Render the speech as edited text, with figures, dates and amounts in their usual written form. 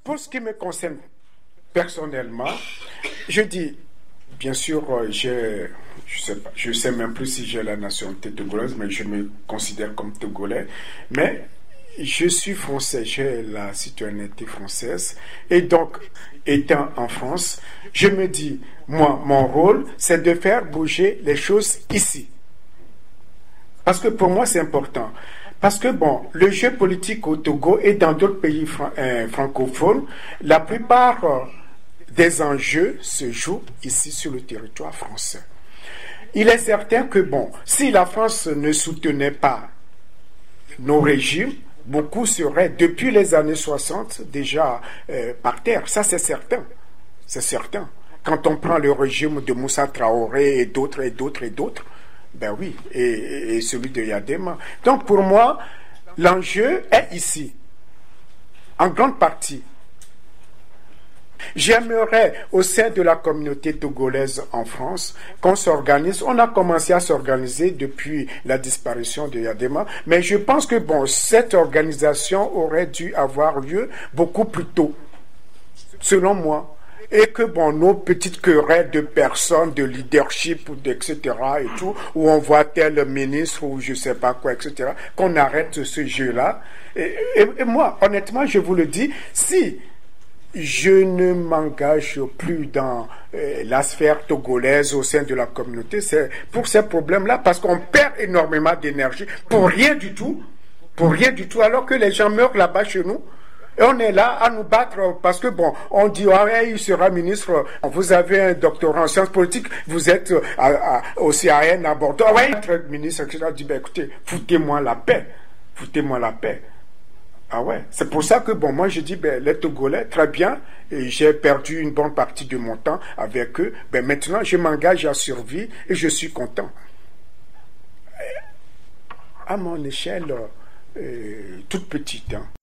Pour ce qui me concerne personnellement, je dis, bien sûr, je sais même plus si j'ai la nationalité togolaise, mais je me considère comme togolais. Mais je suis français, j'ai la citoyenneté française. Et donc, étant en France, je me dis, moi, mon rôle, c'est de faire bouger les choses ici. Parce que pour moi, c'est important. Parce que, bon, le jeu politique au Togo et dans d'autres pays francophones, la plupart des enjeux se jouent ici sur le territoire français. Il est certain que, bon, si la France ne soutenait pas nos régimes, beaucoup seraient, depuis les années 60, déjà par terre. Ça, c'est certain. C'est certain. Quand on prend le régime de Moussa Traoré et d'autres, ben oui, et celui de Yadema. Donc pour moi, l'enjeu est ici, en grande partie. J'aimerais, au sein de la communauté togolaise en France, qu'on s'organise. On a commencé à s'organiser depuis la disparition de Yadema, mais je pense que bon, cette organisation aurait dû avoir lieu beaucoup plus tôt, selon moi. Et que bon, nos petites querelles de personnes, de leadership, etc. et tout, où on voit tel ministre ou je sais pas quoi, etc., qu'on arrête ce jeu-là. Et moi, honnêtement, je vous le dis, si je ne m'engage plus dans la sphère togolaise au sein de la communauté, c'est pour ces problèmes-là, parce qu'on perd énormément d'énergie pour rien du tout, alors que les gens meurent là-bas chez nous. Et on est là à nous battre parce que, bon, on dit, ah ouais, il sera ministre, vous avez un doctorat en sciences politiques, vous êtes au CAN à Bordeaux, ah ouais, être ministre, etc. Je dis, ben écoutez, foutez-moi la paix. Ah ouais, c'est pour ça que, bon, moi je dis, ben les Togolais, très bien, et j'ai perdu une bonne partie de mon temps avec eux, ben maintenant je m'engage à survivre et je suis content. À mon échelle, toute petite, hein.